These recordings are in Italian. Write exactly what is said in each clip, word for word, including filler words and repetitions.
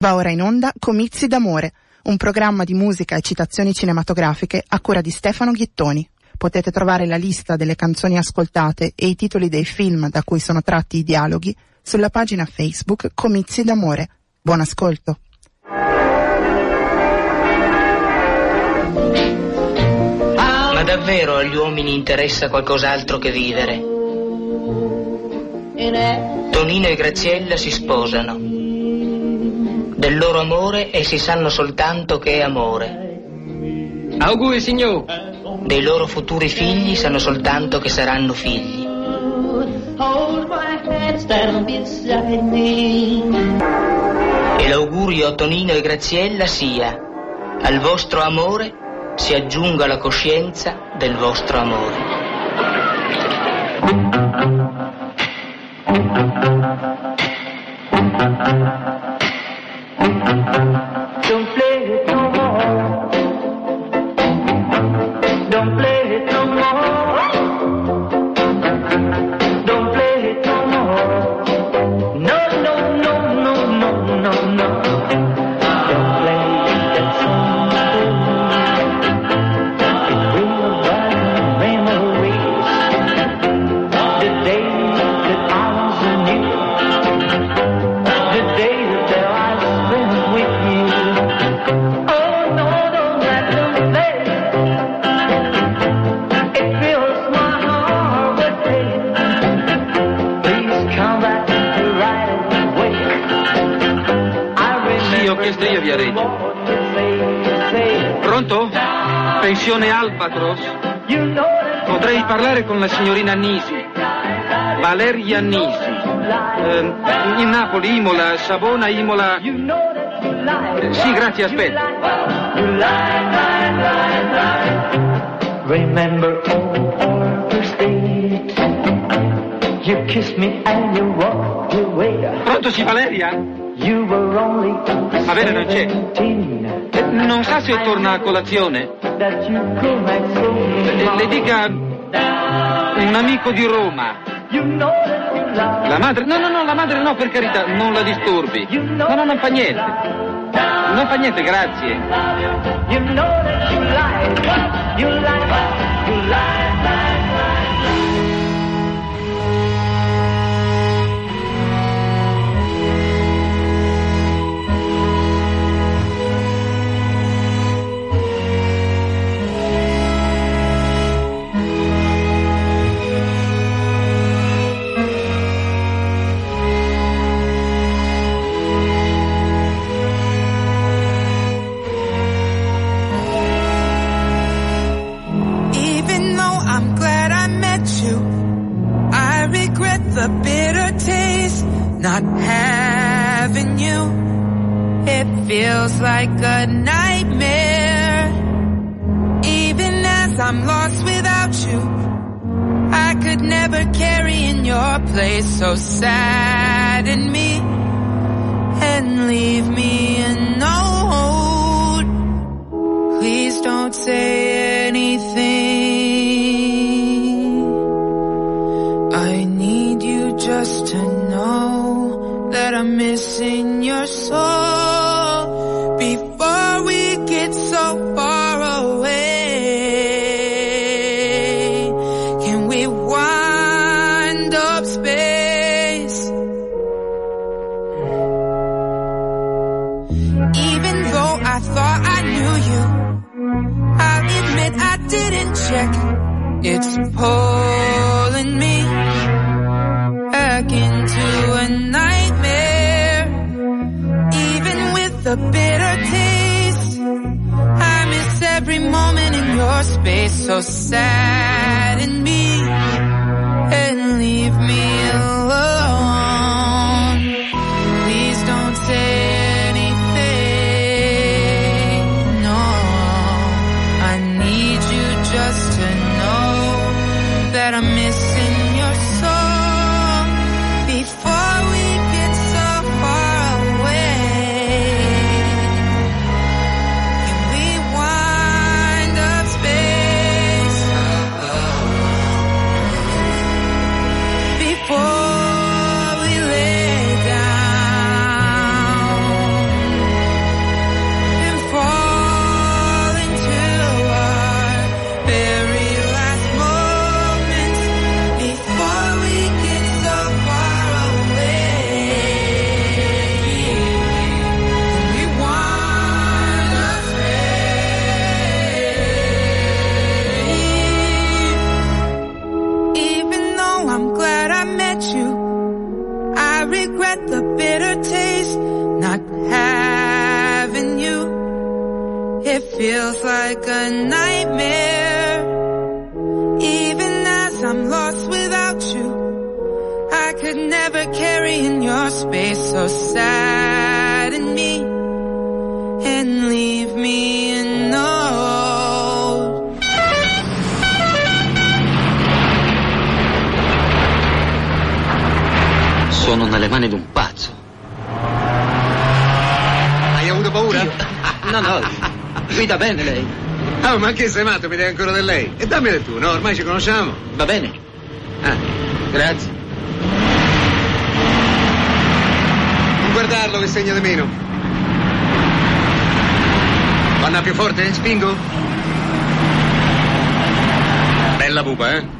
Va ora in onda Comizi d'amore, un programma di musica e citazioni cinematografiche a cura di Stefano Ghittoni. Potete trovare la lista delle canzoni ascoltate e i titoli dei film da cui sono tratti i dialoghi sulla pagina Facebook Comizi d'amore. Buon ascolto. Ma davvero agli uomini interessa qualcos'altro che vivere? Tonino e Graziella si sposano. Del loro amore essi sanno soltanto che è amore. Auguri, signor. Dei loro futuri figli sanno soltanto che saranno figli. E l'augurio a Tonino e Graziella sia: al vostro amore si aggiunga la coscienza del vostro amore. Don't play it no more. Don't play it no more. Don't play it no more. No, no, no, no, no, no, no. Don't play that song. It brings back memories. The days that I was new. The days that I spent with you. Oh no, don't let them play. It fills my heart with pain. Please come back right away. I remember. Sì, ho chiesto io Viareggio. Pronto? Pensione Albatros? Potrei parlare con la signorina Nisi. Valeria Nisi. Eh, in Napoli, Imola, Savona, Imola. Eh, sì, grazie, aspetta. Remember our first date. You kissed me and you walked away. Pronto, sì, Valeria? You were only Va bene, non c'è. seventeen. Eh, non sa se torna a colazione. That you come back so Eh, le dica un amico di Roma. You know that you love. La madre? No, no, no, la madre no, per carità, non la disturbi. No, no, non fa niente. Non fa niente, grazie. You know that you like, you like, you like, like, the bitter taste, not having you. It feels like a nightmare. Even as I'm lost without you, I could never carry in your place. So sadden me and leave me a note. Please don't say anything. I need you just to know that I'm missing your soul before we get so far away. Can we wind up space? Even though I thought I knew you, I'll admit I didn't check. It's pulling me back into a nightmare. Even with the bitter taste, I miss every moment in your space. So sadden me and leave me alone. Please don't say anything, no. I need you just to know that I'm missing your soul before we get so far away. Can we wind up space? feels like a nightmare. Even as I'm lost without you, I could never carry in your space. So sadden me and leave me a note. Sono nelle mani di un pazzo. Hai avuto paura? Io? No, no, guida bene lei. Oh, ma che sei matto, mi dai ancora del lei? E dammi del tu, no? Ormai ci conosciamo. Va bene. Ah, Grazie. non guardarlo che segna di meno. Vanna più forte? Spingo? Bella pupa, eh?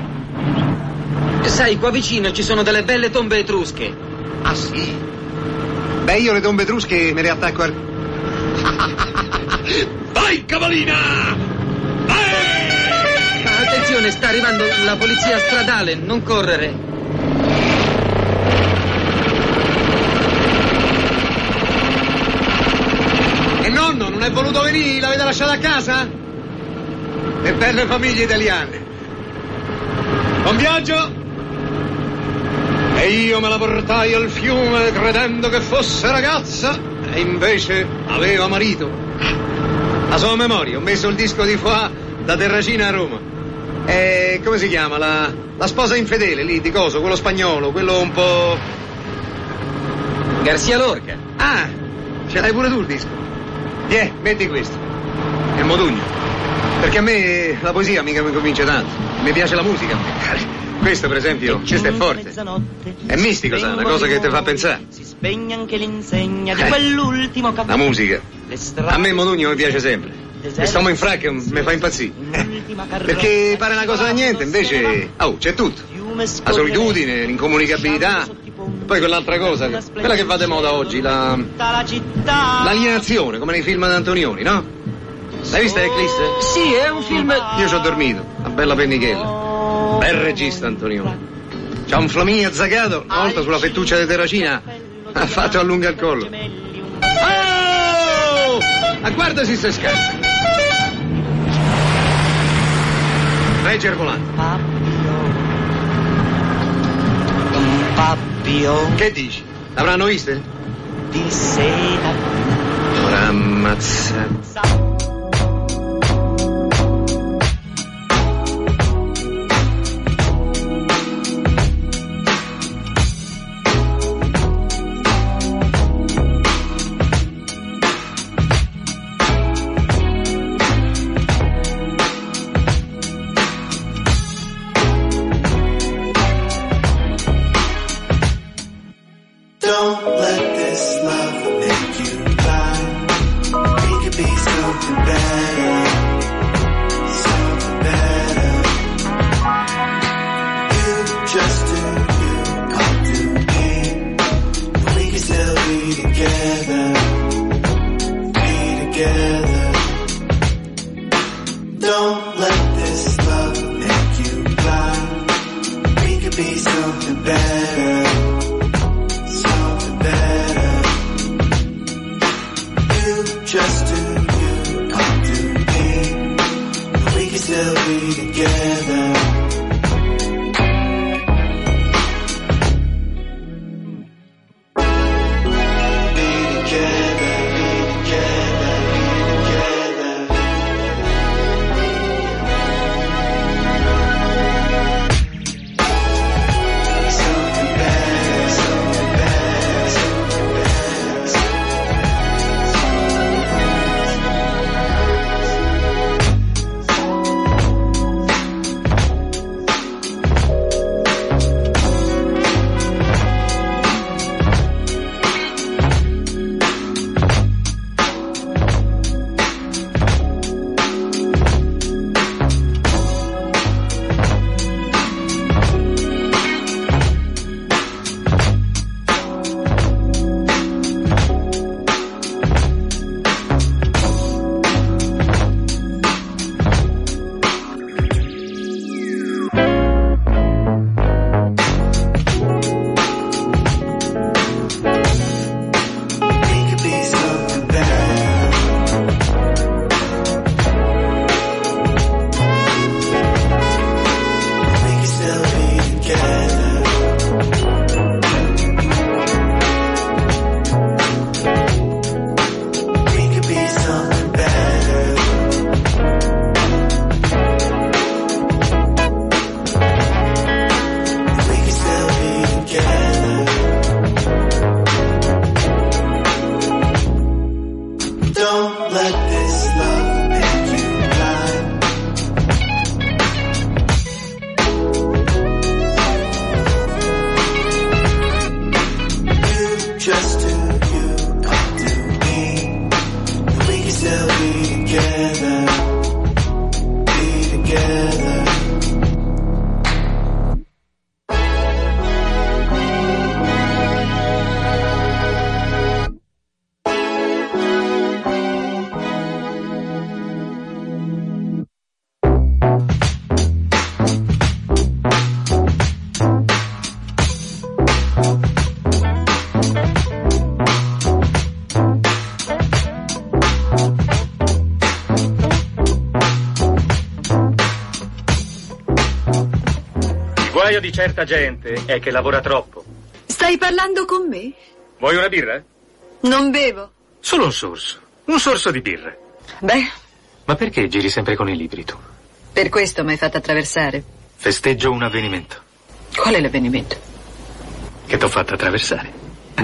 Sai, qua vicino ci sono delle belle tombe etrusche. Ah, sì? Beh, io le tombe etrusche me le attacco al... Vai, cavalina! Vai! Attenzione, sta arrivando la polizia stradale, non correre. E nonno, non è voluto venire? L'avete lasciata a casa? Le belle famiglie italiane. Buon viaggio! E io me la portai al fiume credendo che fosse ragazza e invece aveva marito. A sua memoria ho messo il disco di Foà da Terracina a Roma. E come si chiama? La, la sposa infedele lì di coso, quello spagnolo, quello un po'... Garcia Lorca. Ah, ce l'hai pure tu il disco? Tiè, metti questo. È Modugno. Perché a me la poesia mica mi convince tanto. Mi piace la musica. Questo, per esempio, questo è forte. È mistico, sa, una cosa che ti fa pensare. Si spegne anche l'insegna di quell'ultimo caffè. La musica. A me Modugno mi piace sempre. Quest'uomo in fracca mi fa impazzire. Perché pare una cosa da niente, invece... Oh, c'è tutto. La solitudine, l'incomunicabilità. E poi quell'altra cosa, quella che va di moda oggi, la... l'alienazione, come nei film di Antonioni, no? L'hai vista Eclisse? Sì, è un film... Io ci ho dormito, una bella pennichella. Bel regista Antonioni. C'ha un flaminio azzagato, una volta sulla fettuccia di Terracina ha fatto allunga il collo. Oh! Ma guarda se si scazza. Regge il volante. Un papillon Che dici? L'avranno viste? di seta. Ora ammazza. Don't let this love make you blind. We could be something better, something better. You just do you, I'll do me. But we can still be together, be together. Don't let this love make you blind. We could be something better. Just do you, I'll do me, but we can still be together. Be together, be together, be together. Something better, something better, something better. di certa gente è che lavora troppo. Stai parlando con me? Vuoi una birra? Non bevo. Solo un sorso. Un sorso di birra. Beh, Ma perché giri sempre con i libri tu? per questo mi hai fatto attraversare. Festeggio un avvenimento Qual è l'avvenimento? che t'ho fatto attraversare.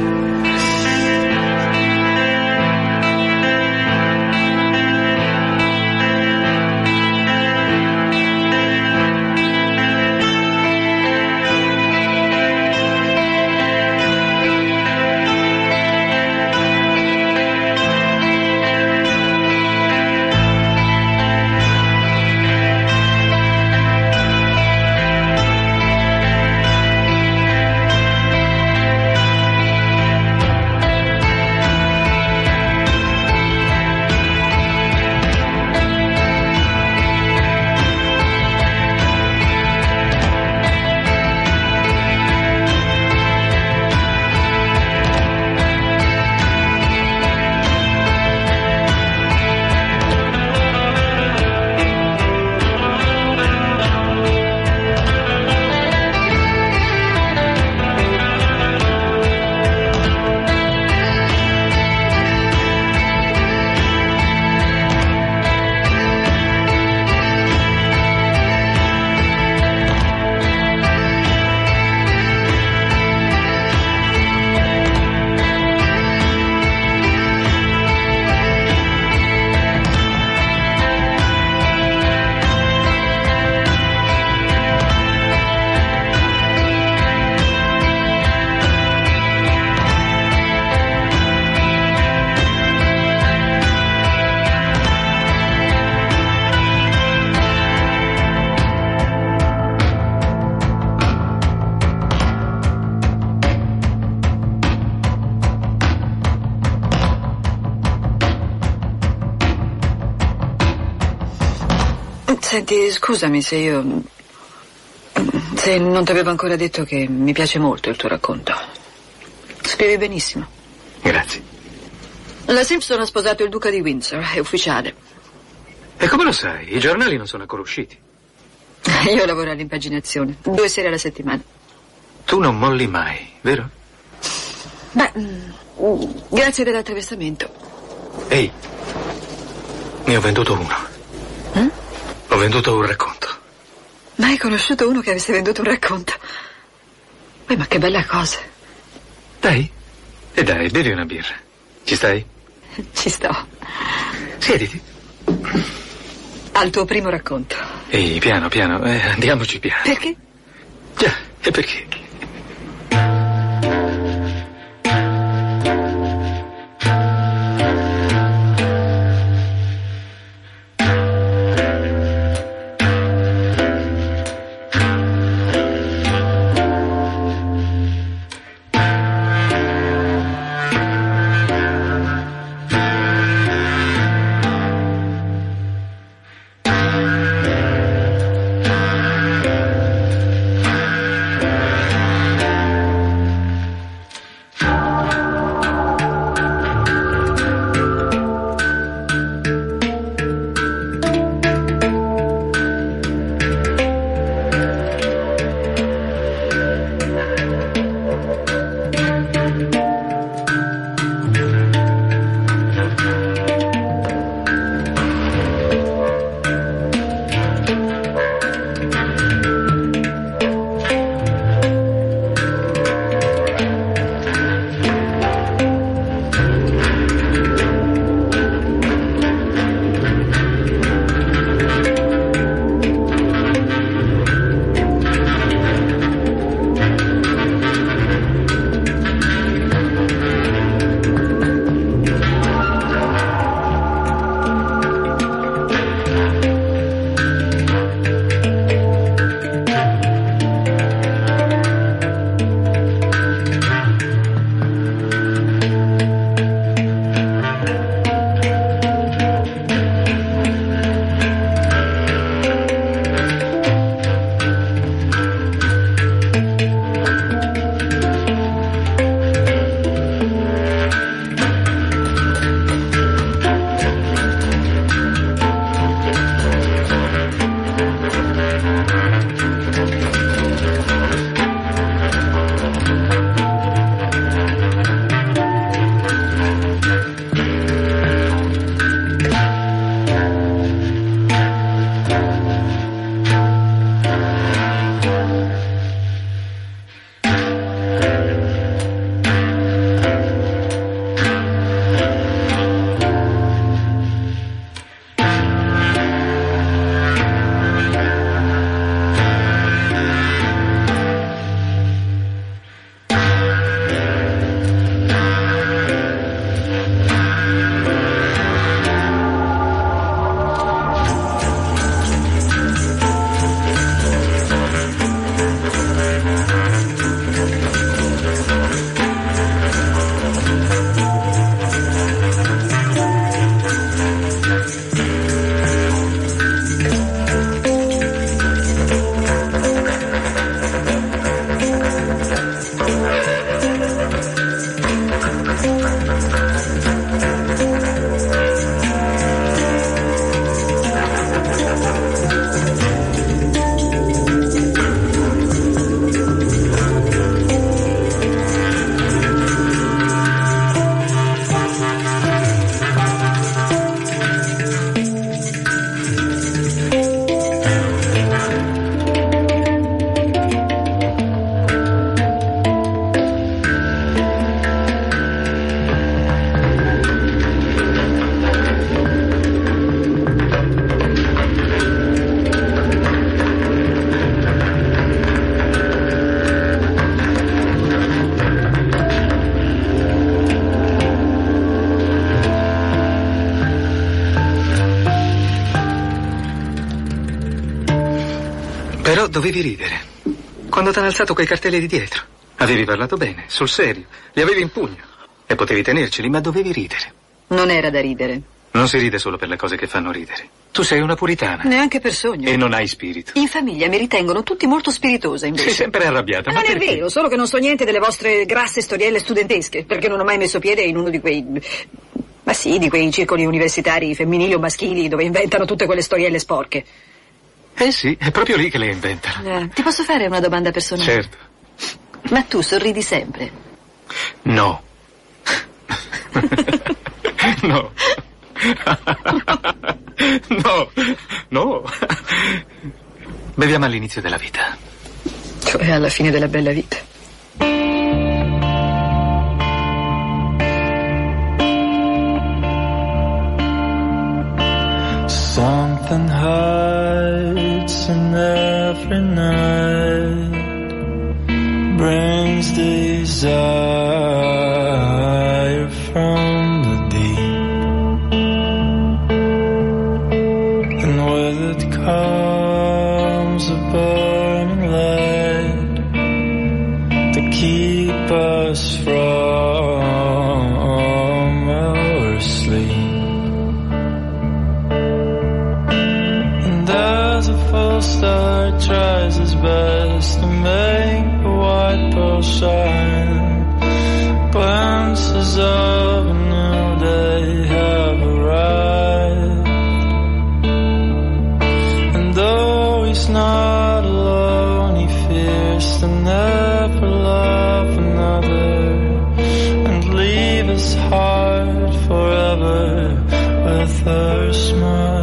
Senti, scusami se io... se non ti avevo ancora detto che mi piace molto il tuo racconto. Scrivi benissimo. Grazie. La Simpson ha sposato il duca di Windsor, è ufficiale. E come lo sai? I giornali non sono ancora usciti. Io lavoro all'impaginazione, due sere alla settimana. Tu non molli mai, vero? Beh, mm, grazie dell'attraversamento. Ehi, ne ho venduto uno. Eh? Ho venduto un racconto. Mai conosciuto uno che avesse venduto un racconto? Beh, ma che bella cosa. Dai, e dai, bevi una birra. Ci stai? Ci sto. Siediti. Al tuo primo racconto. Ehi, piano, piano, eh, andiamoci piano. Perché? Già, e perché? Però dovevi ridere. Quando t'hanno alzato quei cartelli di dietro. Avevi parlato bene, sul serio. Li avevi in pugno. E potevi tenerceli, ma dovevi ridere. Non era da ridere. Non si ride solo per le cose che fanno ridere. Tu sei una puritana. Neanche per sogno. E non hai spirito. In famiglia mi ritengono tutti molto spiritosa, invece. Sei sempre arrabbiata, Ma ma non è perché? vero, solo che non so niente delle vostre grasse storielle studentesche, perché non ho mai messo piede in uno di quei... Ma sì, di quei circoli universitari femminili o maschili dove inventano tutte quelle storielle sporche. Eh sì, è proprio lì che le inventano. Eh, ti posso fare una domanda personale? Certo. Ma tu sorridi sempre? No. No. No. No. Beviamo all'inizio della vita. Cioè alla fine della bella vita. Something hides in every night, brings desire from the deep, and with it comes a burning light to keep us from our sleep. As a full star tries his best to make the white pearl shine, glimpses of a new day have arrived. And though he's not alone, he fears to never love another and leave his heart forever with her smile.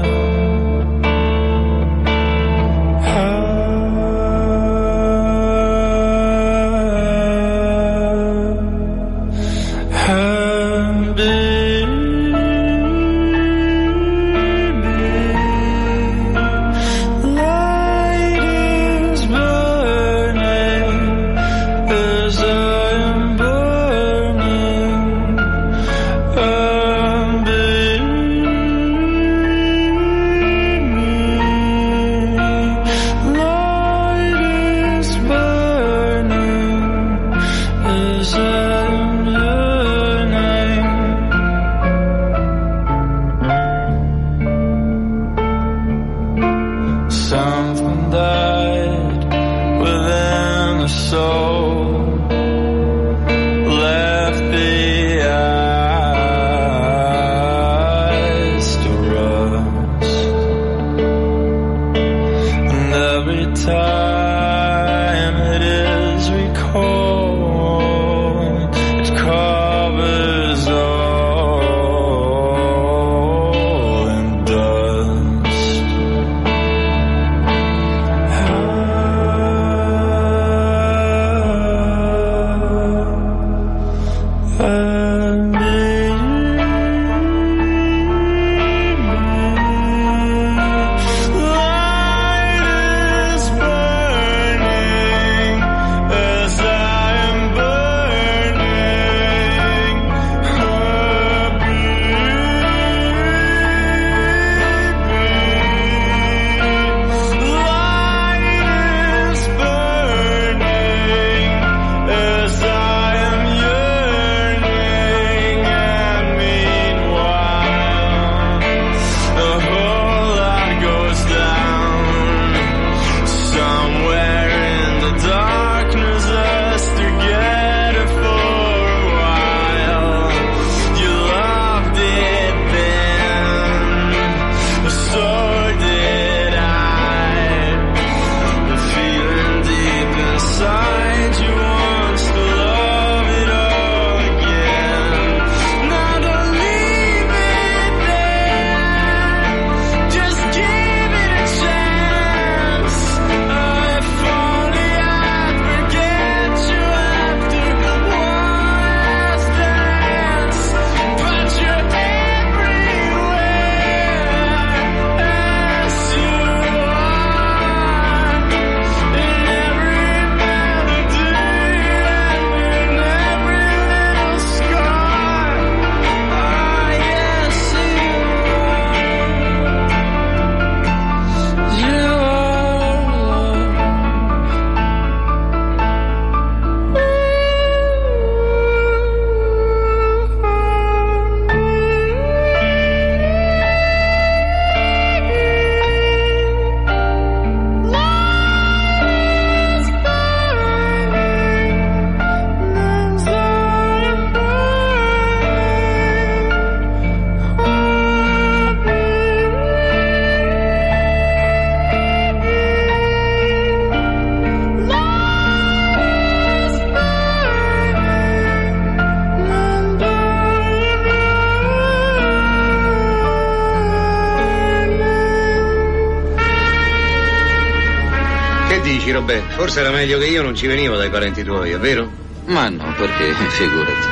dici, Robè? Forse era meglio che io non ci venivo dai parenti tuoi, è vero? Ma no, perché, figurati.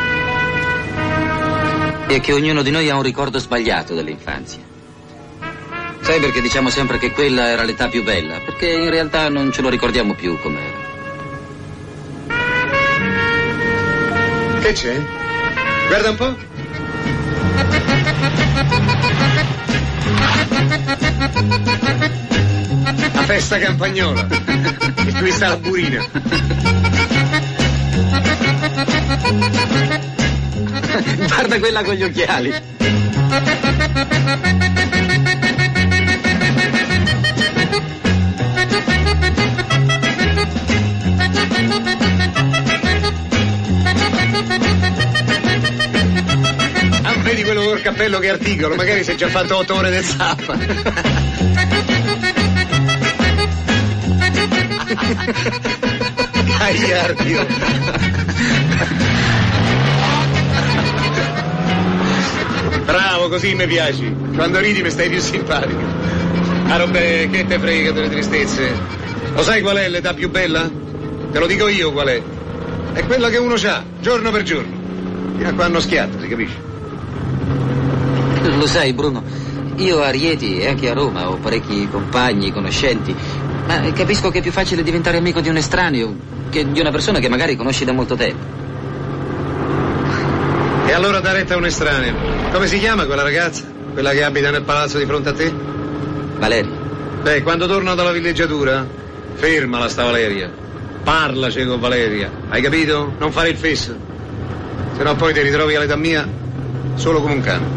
È che ognuno di noi ha un ricordo sbagliato dell'infanzia. Sai perché diciamo sempre che quella era l'età più bella? Perché in realtà non ce lo ricordiamo più com'era. Che c'è? Guarda un po'. La festa campagnola. E qui sta la burina. Guarda quella con gli occhiali. Ah, vedi quello col cappello che articolo, magari si è già fatto otto ore del zappa. Cagliardio. Bravo, così mi piaci. Quando ridi mi stai più simpatico. Ah, Robè, che te frega delle tristezze? Lo sai qual è l'età più bella? Te lo dico io qual è. È quella che uno c'ha, giorno per giorno. Fino a quando schiatta, si capisce? Lo sai, Bruno, io a Rieti e anche a Roma ho parecchi compagni, conoscenti, ma capisco che è più facile diventare amico di un estraneo che di una persona che magari conosci da molto tempo. E allora dà retta a un estraneo. Come si chiama quella ragazza? Quella che abita nel palazzo di fronte a te? Valeria. Beh, quando torno dalla villeggiatura, fermala sta Valeria. Parlaci con Valeria. Hai capito? Non fare il fesso. Se no poi ti ritrovi all'età mia solo come un cane.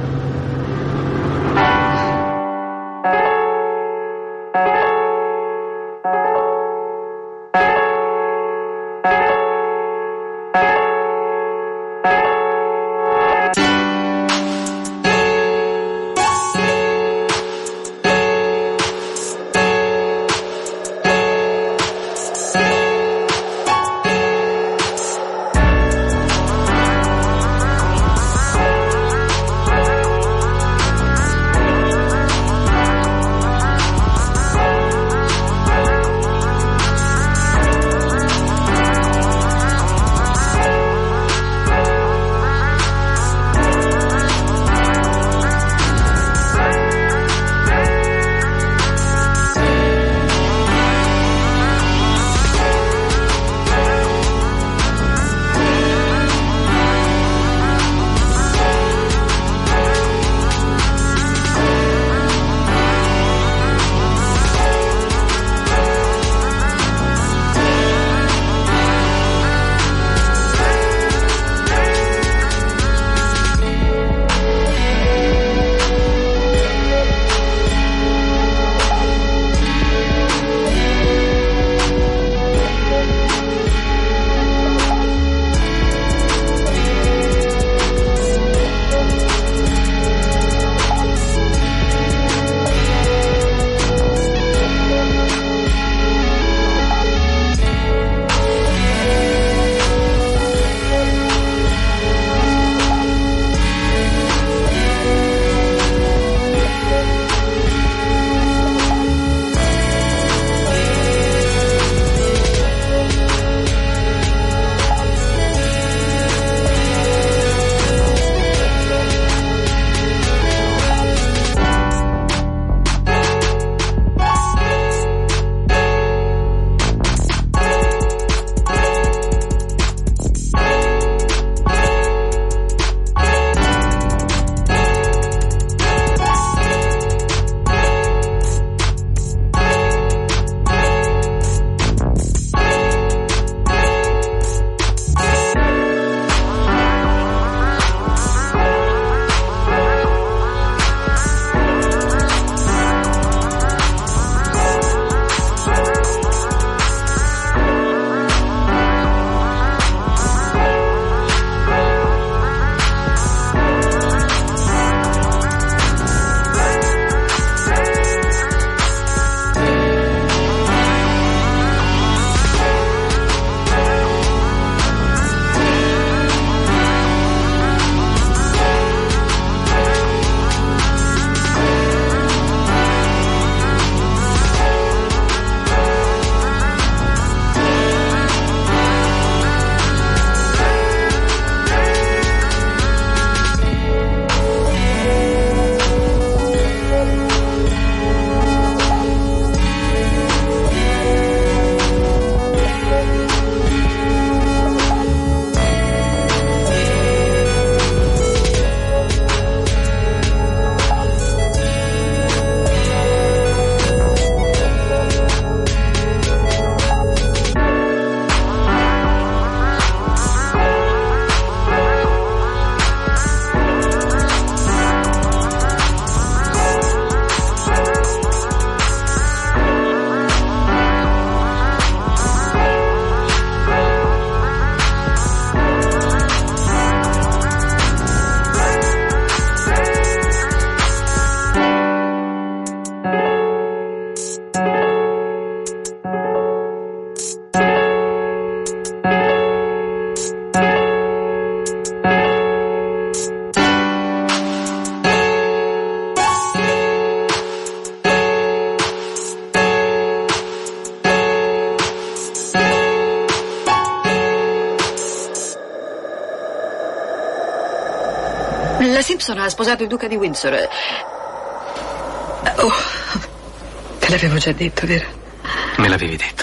Wilson ha sposato il duca di Windsor. Oh, te l'avevo già detto, vero? Me l'avevi detto.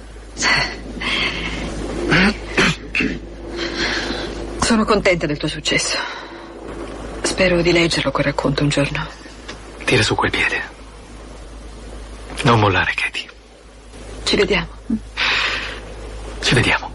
Sono contenta del tuo successo. Spero di leggerlo quel racconto un giorno. Tira su quel piede. Non mollare, Katie. Ci vediamo. Ci vediamo.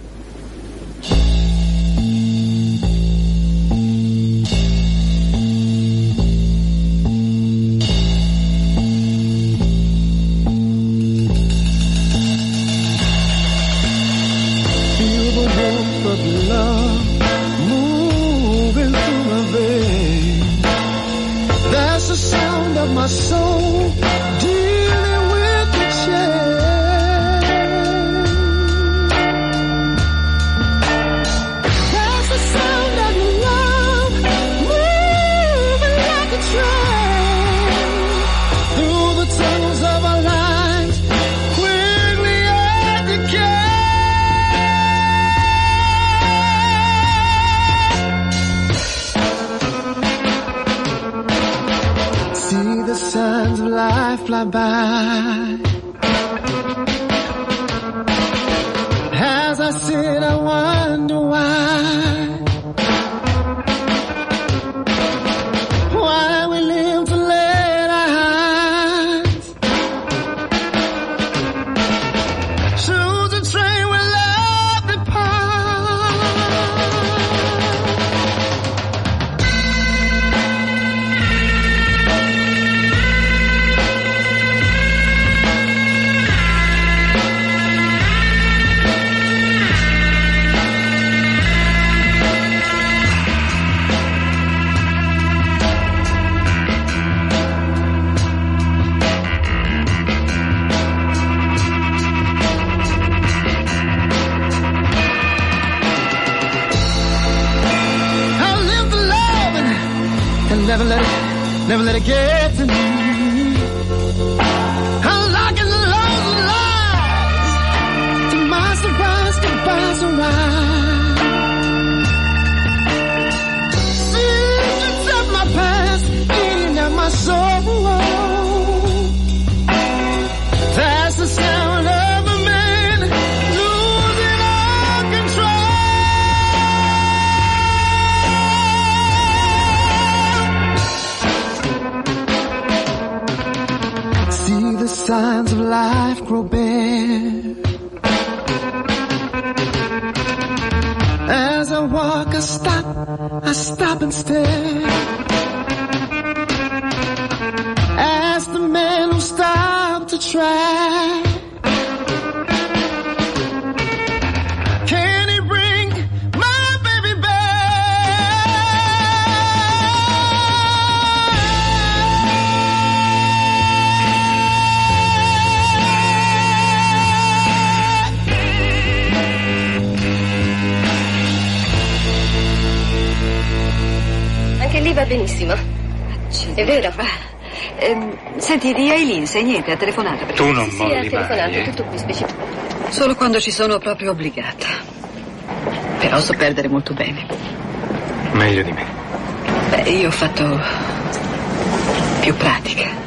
My soul dealing with the change. That's the sound of love moving like a train through the tunnels of our lives, quickly decay. See the signs of life fly by. As I sit, I wonder why. Why we live to let our eyes choose a train where love depart. Never let it, never let it get to me. Unlocking the lonely lies. To my surprise, goodbyes arrive. Seems to trap my past, eating at my soul. That's the sound of a man losing all control. See the signs of life grow bare. As I walk, I stop, I stop and stare. Ask the man who stopped to try. Can he bring my baby back? Anche lì va benissimo. È vero. Eh, senti, di Aileen sai niente? Ha telefonato? Perché... Tu non sì, molli ha telefonato, mai, eh? tutto qui specifico. Solo quando ci sono proprio obbligata. Però so perdere molto bene. Meglio di me. Beh, io ho fatto più pratica.